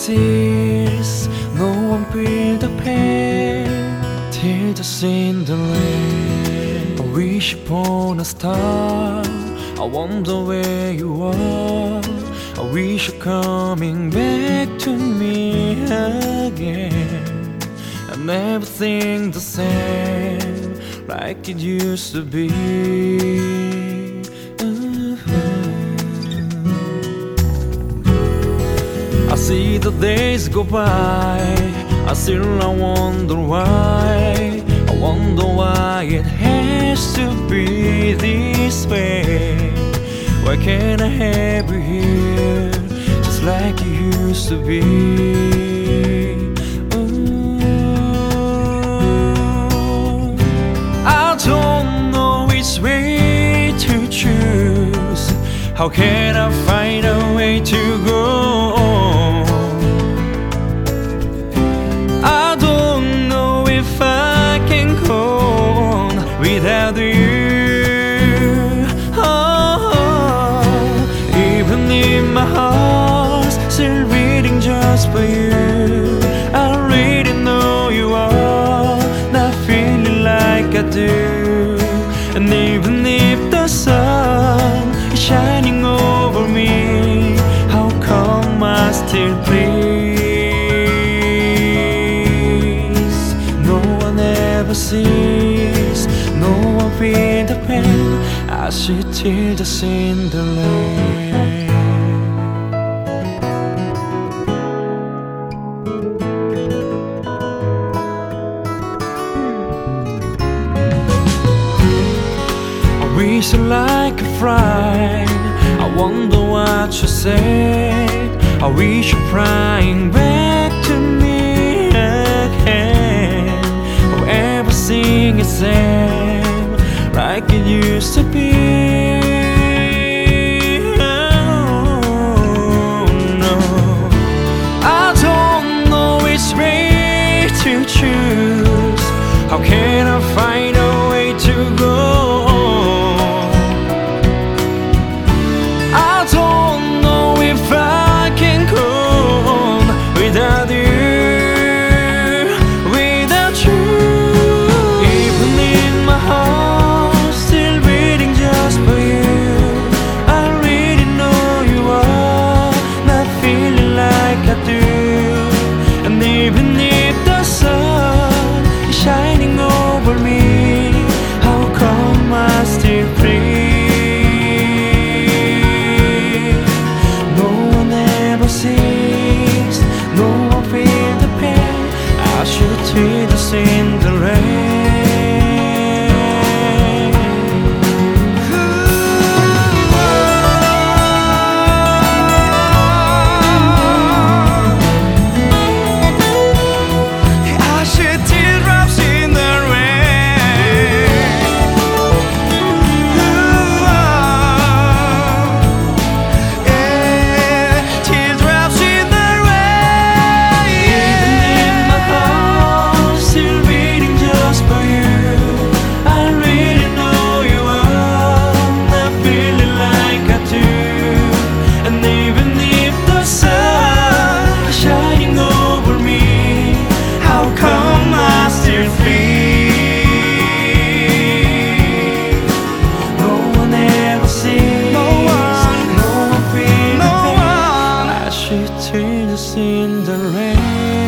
cease, no one feel the pain till the in the rain. I wish upon a star, I wonder where you are. I wish you're coming back to me again. And everything the same like it used to be. I see the days go by, I wonder why. I wonder why it has to be this way. Why can't I have you here, just like you used to be? Ooh. I don't know which way to choose. How can I find a way to go? Without you, oh, even if my heart's still beating just for you, I really know you are not feeling like I do. And even if the sun is shining over me, how come I still please? No one ever sees, no one feel the pain. I see tears in the lane. I wish you like a fright. I wonder what you said. I wish you're crying back to me again. Oh, everything is same like it used to be. Oh, no, I don't know which way to choose. How can I find a way to go? I don't know if I can go without you. Even if the sun is shining over me, how come I still breathe? No one ever sees, no one feels the pain. I should see the in the rain. Tears in the rain.